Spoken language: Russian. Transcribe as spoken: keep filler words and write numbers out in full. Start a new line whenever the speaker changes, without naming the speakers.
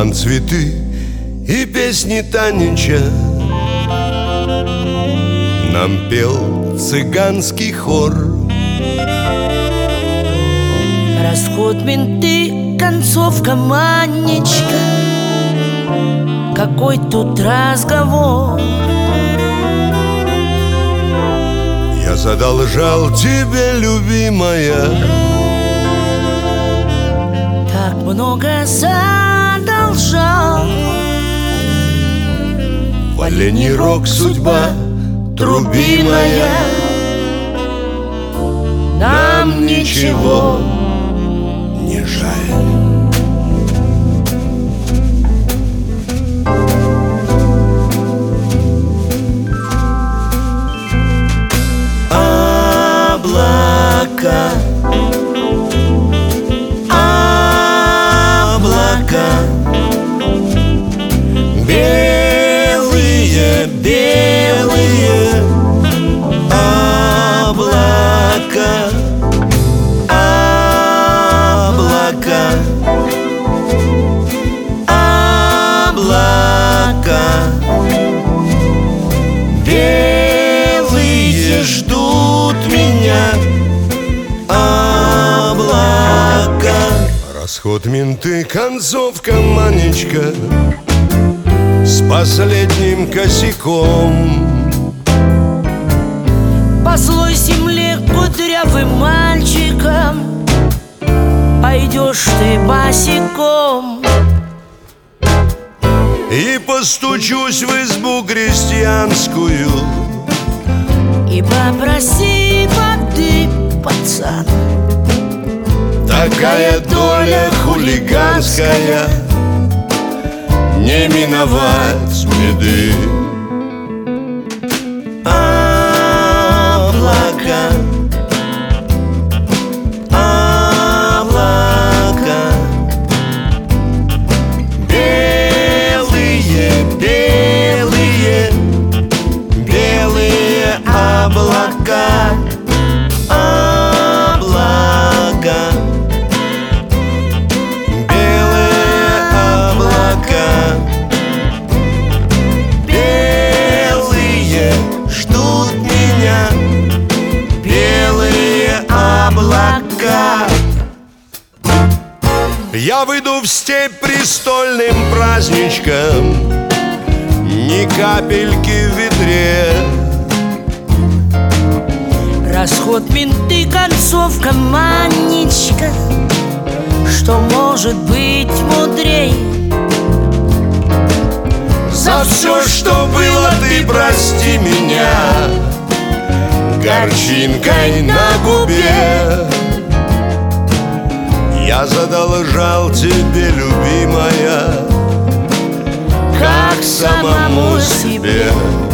туман, цветы и песни Танича нам пел цыганский хор.
Расход, менты, концовка, Манечка, какой тут разговор?
Я задолжал тебе, любимая,
так много задолжал.
в оленей рог судьба, труби моя, нам ничего не жаль. Облака, облака, белые, белые облака, облака, облака, белые ждут меня, облака. Расход, менты, концовка, Манечка, с последним косяком.
По злой земле кудрявым мальчиком пойдешь ты босиком.
И постучусь в избу крестьянскую
И попроси воды, пацан.
такая доля хулиганская, не миновать беды. Облака, облака, белые, белые, белые облака, облака, белые облака, белые ждут меня, белые облака. Я выйду в степь престольным праздничком, ни капельки в ведре.
Расход, менты, концовка, Манечка, что может быть мудрей?
За все, что было, ты прости меня горчинкой на губе. Я задолжал тебе, любимая, как самому себе.